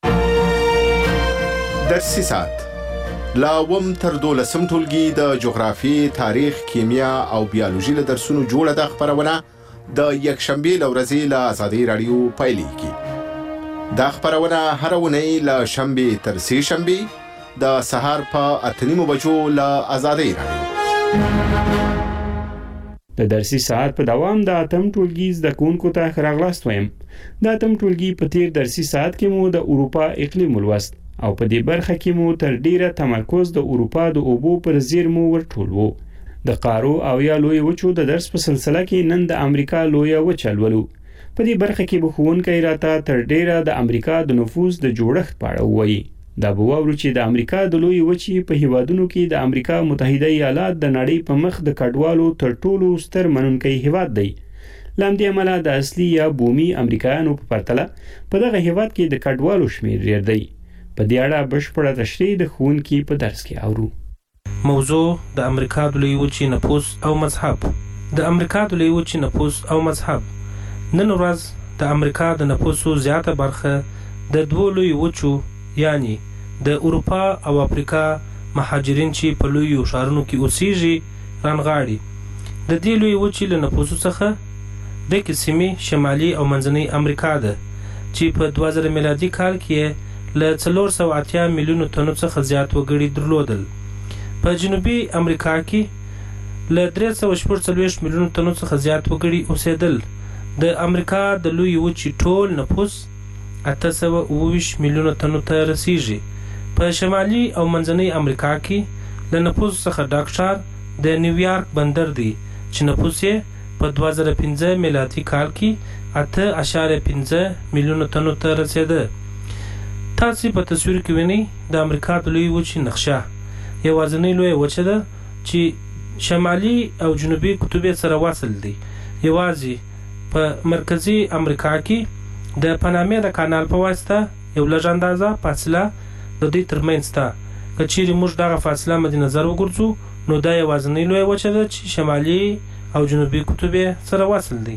Speaker 17: درسي ساعت لا وم تر دولسم ټولګي د جغرافي، تاریخ، کیمیا او بیولوژي له درسونو جوړه ده. خبرونه د یکشنبه له ورځې له آزادۍ رادیو پیلېږي. دا خبرونه هر ونی له شنبه تر سه شنبه د سهار په اته نیمو بجو له آزادۍ رادیو.
Speaker 15: د درسي ساعت په دوام د اتم ټولګي زده کوونکو ته ښه راغلاست وایم. د اتم ټولګي په تیر درسي ساعت کې مو د اروپا اقلیم ولوست او په دې برخه کې مو تر ډیره تمرکز د اروپا د اوبو پر زیرمو ورټول وو. د قارو او یا لوی وچو د درس په سلسله کې نن د امریکا لوی وچه لولو. په دې برخه کې به ښوونکی راته تر ډیره د امریکا د نفوس د جوړښت په اړه وایي. دا به واورو چې د امریکا د لوی وچې په هیوادونو کې د امریکا متحده ایالات د نړۍ په مخ د کډوالو تر ټولو ستر منونکی هیواد دی. لامدې عمله د اصلي یا بومي امریکایانو په پرتله په دغه هیواد کې د کډوالو شمیر ډیر دی. په دې اړه بشپړه تشریح د ښوونکي په درس کې اورو.
Speaker 16: موضوع د امریکا د لوی وچې نفوس او مذهب. د امریکا د لوی وچې نفوس او مذهب. نن ورځ د امریکا د نفوسو زیاته برخه د دوه لوی وچو یعنی د اروپا او افریقا مهاجرین چې په لوی ښارونو کې اوسېږي رانغاړي. د دې لوی وچې له نفوسو څخه د سیمې شمالي او منځنۍ امریکا ده چې په دوه زره میلادي کال کې له څلور سوه اتیا میلیونو تنو څخه زیات وګړي درلودل. په جنوبي امریکا کې له درې سوه شپږ څلوېښت میلیونو تنو څخه زیات وګړي اوسېدل. د امریکا د لوی وچې ټول نفوس اته سوه اوه ویشت میلیونه تنو ته رسیږي. په شمالي او منځنۍ امریکا کې له نفوس څخه ډک ښار د نیویارک بندر دی چې نفوس یې په دوه زره پنځه میلادي کال کې اته اعشاریه پنځه میلیونه تنو ته رسېده. تاسې په تصویر کې وینئ د امریکا د لوی وچې نقشه. یوازینۍ لویه وچه ده چې شمالي او جنوبي قطب سره وصل دی. یوازې په مرکزي امریکا کې د پانامې د کانال په واسطه یو لږ اندازه فاصله د دوی ترمنځ ده. که چیرې موږ دغه فاصله مد نظر وګرځو نو دا یوازینۍ لویه وچه ده چې شمالي او جنوبي قطب سره وصل دی.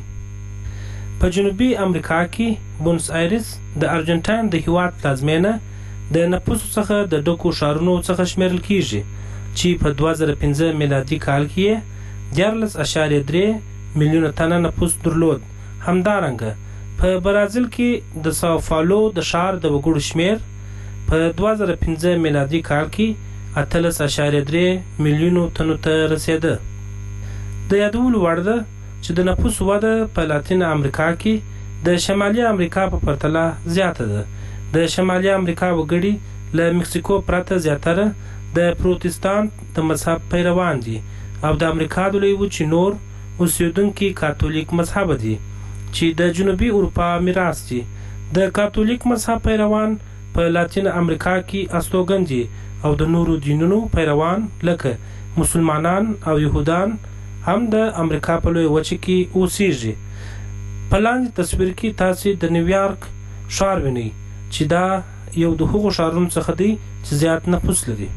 Speaker 16: په جنوبي امریکا کې بونس آیرس د ارجنټاین د هیواد پلازمینه د نفوسو څخه د ډکو ښارونو څخه شمیرل کیږي چې په دوه زره پنځه میلادي کال کې دیارلس اعشاریه درې میلیونه تنه نفوس درلود. همدارنګه په برازیل کې د ساو پاولو د ښار د وګړو شمیر په دوه زره پنځه میلادي کال کې اتلس اعشاریه درې میلیونو تنو ته رسېده. د یادولو وړ ده چې د نفوس وده په لاتین امریکا کې د شمالي امریکا په پرتله زیاته ده. د شمالي امریکا وګړي له مکسیکو پرته زیاتره د پروتستانت د مذهب پیروان دي او د امریکا د لوی وچې نور اوسیدونکي کاتولیک مذهب دي چې د جنوبي اروپا میراث دي. د کاتولیک مذهب پیروان په لاتین امریکا کې استوګن دي او د نورو دینونو پیروان لکه مسلمانان او يهودان هم د امریکا په لوی وچې کې اوسېږي. په لاندې تصویر کې تاسو د نیویارک ښار وینئ چې دا یو د هغو ښارونو څخه دی چې زیات نفوس لري.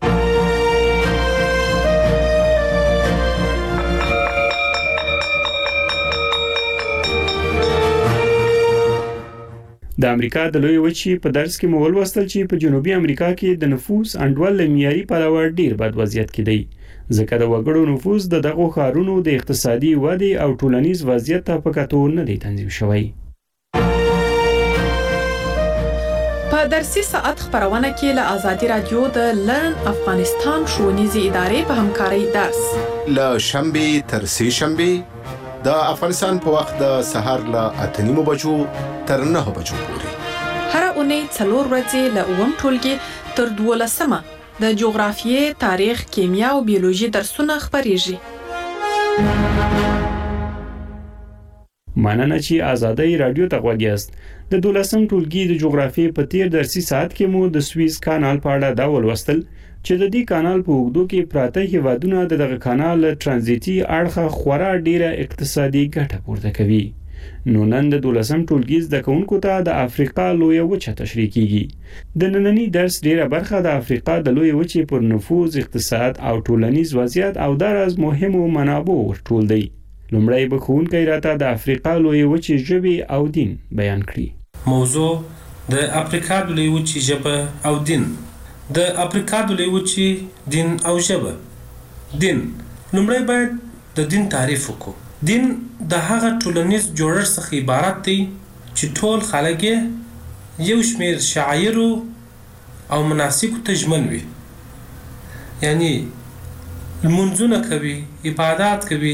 Speaker 15: د امریکا د لوی وچې په درس کې مو ولوستل چې په جنوبي امریکا کې د نفوس انډول له معیاري پلوه ډیر بد وضعیت کې دی ځکه د وګړو نفوس د دغو ښارونو د اقتصادي ودې او ټولنیز وضعیت ته په کتو نه دی تنظیم شوی.
Speaker 14: په درسي ساعت خبرونه کې له آزادي رادیو د لرن افغانستان ښوونیزې ادارې په همکارۍ درس
Speaker 17: له شنبې تر سې شنبې د افغانستان په وخت د سهار له اته نیمو بجو تر نهه بجو پورې
Speaker 14: هر اونۍ څلور ورځې له اووم ټولګي تر دولسمه د جغرافیې، تاریخ، کیمیا او بیولوژي درسونه خبرېږي.
Speaker 15: مننه چې آزادۍ رادیو ته غوږ یاست. د دولسم ټولګي د جغرافیې په تیر درسي ساعت کې مو د سویس کانال په اړه دا ولوستل چې د دې کانال په اوږدو کې پراته هیوادونه د دغه کانال ترانزیتي اړخه خورا ډیره اقتصادي ګټه پورته کوي. نو نن د دولسم ټولګي زده کوونکو ته د افریقا لویه وچه تشریح کیږي. د نننی درس ډیره برخه د افریقا د لویه وچې پر نفوذ، اقتصاد او ټولنیز وضعیت او د راز مهمو منابعو ورټول دی. لومړی به ښوونکی راته د افریقا لویه وچې ژبې او دین بیان کړي.
Speaker 16: موضوع د افریقا د لویه وچې ژبه او دین. د افریقا د لویه وچې دین او ژبه. دین لومړی باید د دین تعریف وکړو. دین د هغه ټولنیز جوړښت څخه عبارت دی چې ټول خلک یو شمېر شعایرو او مناسکو ته ژمن وي، یعنی لمونځونه کوي، عبادات کوي،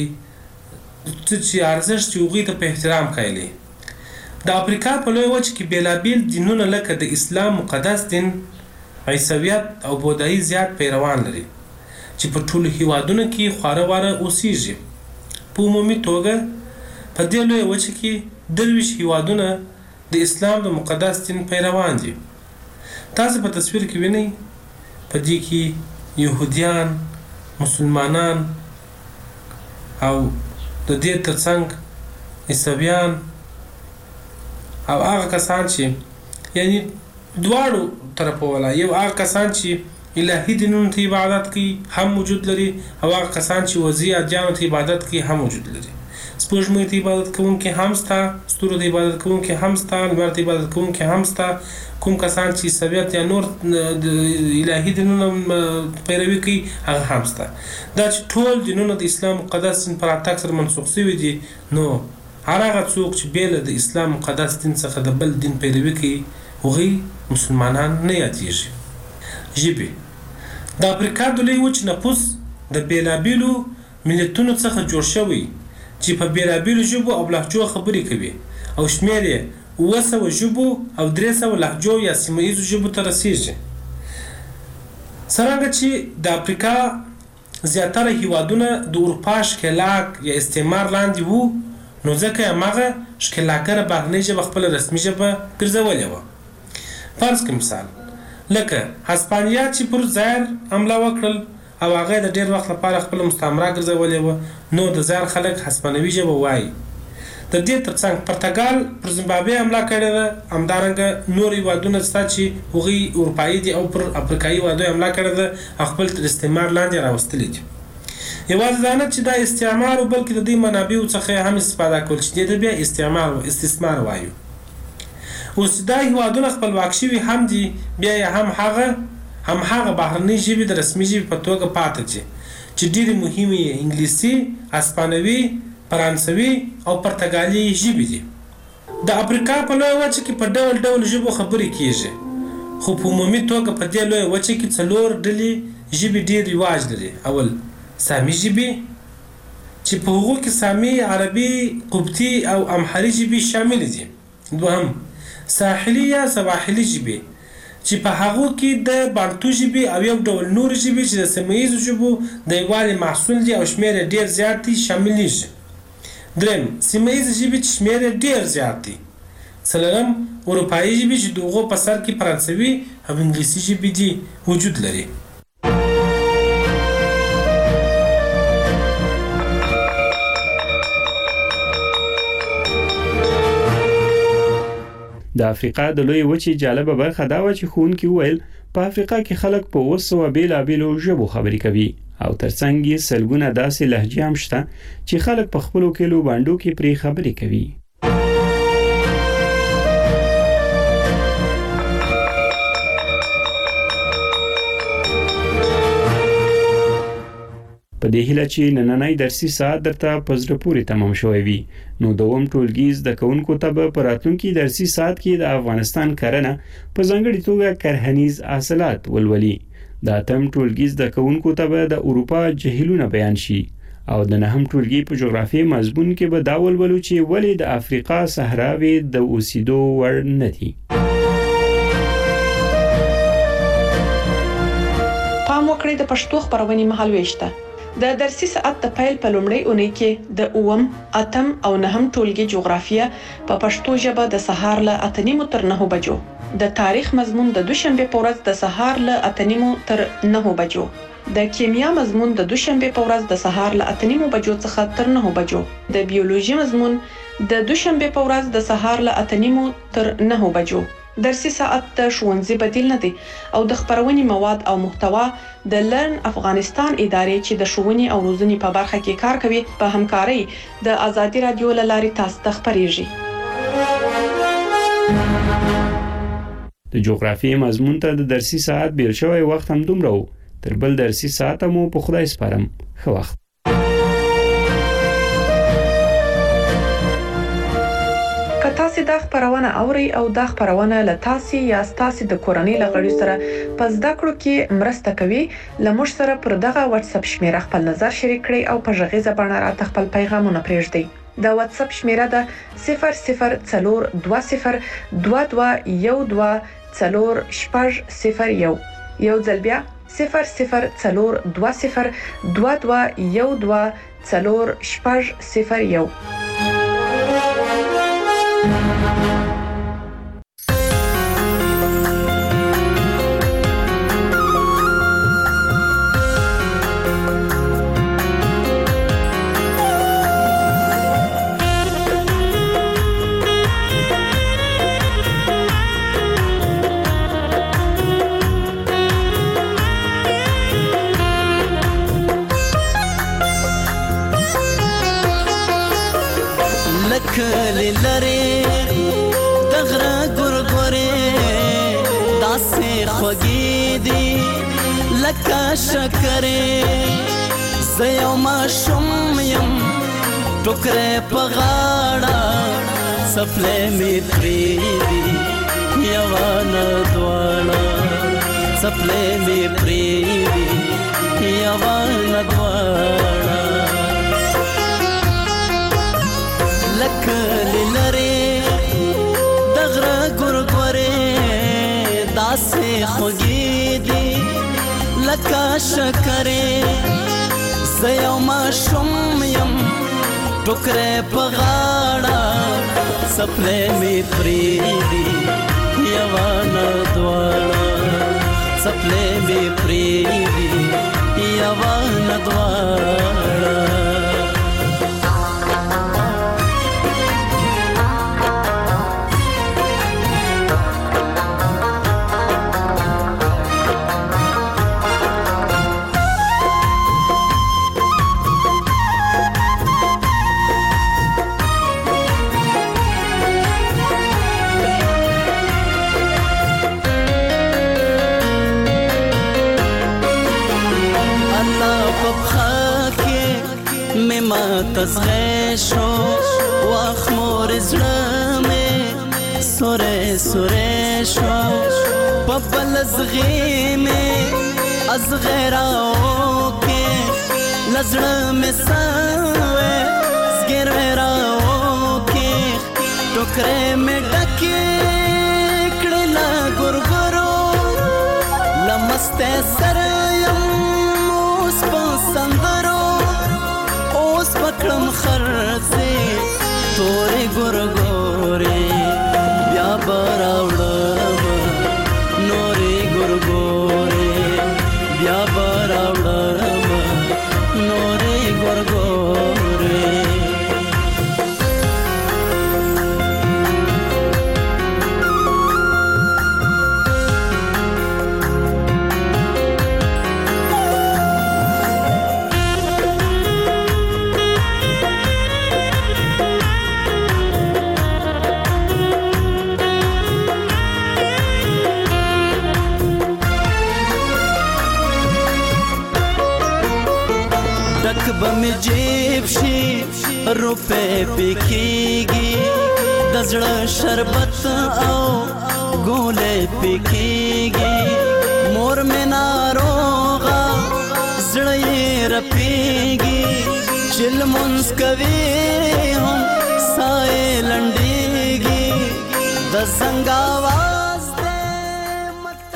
Speaker 16: چې ارزښت یې هغوی ته په احترام قایل. د افریقا په لویه وچه کې بېلابېل دینونه لکه د اسلام مقدس دین، عیسویت او بودایي زیات پیروان لري چې په ټولو هیوادونو کې خواره واره اوسېږي. په عمومي توګه په دې لویه وچه کې درویش هیوادونه د اسلام د مقدس دین پیروان دي. تاسو په تصویر کې وینئ په دې کې يهوديان، مسلمانان او د دې ترڅنګ عیسویان او هغه کسان چې یعنی دواړو طرفو ولا یو هغه کسان چې الهي دینونو ته عبادت کوي هم موجود لري او هغه کسان چې وضعي ادیانو ته عبادت کوي هم موجود لري. سپوږمۍ ته عبادت کوونکي هم ستا، ستورو ته عبادت کوونکي هم ستا، لمر ته عبادت کوونکي هم ستا. کوم کسان چې عیسویت یا نور د الهي دینونو پیروي کوي هغه هم ستا. دا چې ټول دینونه د اسلام مقدس دین پر راتګ سره منسوخ شوي دي، نو هر هغه څوک چې بېله د اسلام مقدس دین څخه د بل دین پیروي کوي هغوی مسلمانان نه یادېږي. ژبې د افریقا د لویې وچې نفوس د بېلابېلو ملتونو څخه جوړ شوی چې په بېلابېلو ژبو او لهجو خبرې کوي او شمېر یې اووه سوه ژبو او درې سوه لهجو یا سیمه ییزو ژبو ته رسېږي. څرنګه چې د افریقا زیاتره هیوادونه د اروپا ښکېلاک یا استعمار لاندې وو، نو ځکه یې هماغه ښکېلاکګره بهرنۍ ژبه خپله رسمي ژبه ګرځولې وه. فرض کړه مثال لکه هسپانیا چې پر زایر حمله وکړل او هغه د ډېر وخت لپاره خپل مستعمره ګرځولې وه، نو د زایر خلک هسپانوي ژبه وایي. د دې ترڅنګ پرتګال پر زیمبابوې حمله کړې ده، همدارنګه نور هېوادونه شته چې هغوی اروپایي دي او پر افریقایي هېوادونو حمله کړې ده او خپل تر استعمار لاندې راوستلي دي. یوازې دا نه چې دا استعمار و بلکې د دې منابعو څخه هم استفاده کول چې دې ته بیا استعمار و استثمار وایو. اوس دا هیوادونه خپلواک شوي هم دي، بیا یې هم هغه هم هغه بهرنۍ ژبې د رسمي ژبې په توګه پاتې دي چې ډېرې مهمې یې انګلیسي، اسپانوي، فرانسوي او پرتګالي ژبې دي. د افریقا په لویه وچه کې په ډول ډول ژبو خبرې کیږي، خو په عمومي توګه په دې لویه وچه کې څلور ډلې ژبې ډېر رواج لري. اول سامي ژبې، چې په هغو کې سامي، عربي، قبطي او امحري ژبې شامل دي. دوهم ساحلي یا سواحلي ژبې چې په هغو کې د بانتو ژبې او یو ډول نور ژبې چې د سیمه ییزو ژبو د یووالي محصول دي او شمېر یې ډېر زیات دي شاملیږي. دریم سیمه ییزې ژبې چې شمېر یې ډېر زیات دي. څلورم اروپایي ژبې چې د هغو په سر کې فرانسوي او انګلیسي ژبې دي وجود لري.
Speaker 15: د افریقا د لوی وچې جالبه برخه دا و چې ښوونکي وویل په افریقا کې خلک په اوه سوه بېلابېلو ژبو خبرې کوي او ترڅنګ یې سلګونه داسې لهجې هم شته چې خلک په خپلو کلیو بانډو کې پرې خبرې کوي. په دې هیله چې نننۍ درسي ساعت درته په زړه پورې تمام شوی وي نو دوم ټولګي زده کوونکو ته به په راتلونکي درسي ساعت کې د افغانستان کرنه په ځانګړې توګه کرهنیز حاصلات ولولي. د اتم ټولګي زده کوونکو ته به د اروپا جهیلونه بیان شي او د نهم ټولګي په جغرافیې مضمون کې به دا ولولو چې ولې د افریقا صحراوې د اوسېدو وړ نه دي.
Speaker 14: پام وکړئ د پښتو خبرونې مهالويشته. د درسي ساعت د پیل په لومړۍ اونۍ کې د اووم، اتم او نهم ټولګي جغرافیه په پښتو ژبه د سهار له اته نیمو تر نهو بجو، د تاریخ مضمون د دوشنبه په ورځ د سهار له اته نیمو تر نهو بجو، د کیمیا مضمون د دوشنبه په ورځ د سهار له اته نیمو بجو څخه تر نهو بجو، د بیولوژي مضمون د دوشنبه په ورځ د سهار له اته نیمو تر نهو بجو. درسي ساعت د ښوونځي بدیل نه دی او د خبرونې مواد او محتوا د لرن افغانستان ادارې چې د ښوونې او روزنې په برخه کې کار کوي په همکارۍ د آزادي رادیو له لارې تاسو ته خبرېږي.
Speaker 15: د جغرافیې مضمون ته د درسي ساعت بیل شوی وخت هم دومره و. تر بل درسي ساعت مو په خدای سپارم. ښه وخت. که تاسو دا خبرونه اورئ او دا خبرونه له تاسو یا تاسو د کورنۍ لغړی سره په زده کړو کې مرسته کوي، لموږ سره پر دغه واتس اپ شمیره خپل نظر شریک کړئ او په ژغیزه بڼه راته خپل پیغامونه پرېږدئ. د واتس اپ شمیره ده صفر صفر څلور دوه صفر دوه دوه یو دوه څلور شپږ صفر یو. یو ځل بیا صفر صفر څلور دوه صفر دوه دوه یو دوه څلور شپږ صفر یو.
Speaker 13: کلی لري دغره ګورګورې داسې خوږې دي لکه شکرې زه یو ماشوم یم ټوکرې په غاړه څپلۍ مې پرېږدي یوه نه دواړه څپلۍ مې پرېږدي یوه نه دواړه لکلی لري دغره ګورګورې داسې خوږې دي لکه شکرې زه یو ماشوم یم ټوکرې په غاړه څپلۍ مې پرېږدي یوه نه دواړه څپلۍ مې پرېږدي یوه نه دواړه. تزغې شو واخ مور زړه مې سورې سورې شو په بل زغې مې ازغې راو کې لزړه مې سوې مازګر راو کې ټوکرې مې ډکې کړې لا ګورګورو لمسته سر یم اوس په سندرو اوس پکړم خرڅې تورې ګورګورې بیا براوړم نورې ګورګورې بیا براوړم نورې ګورګورې بم جیب شي روپے پکېږي د زړه شربت او ګولې پکېږي مور مې ناروغه زړه یې رپېږي چې لمونځ کوي هم ساه یې لنډېږي د زنګاوا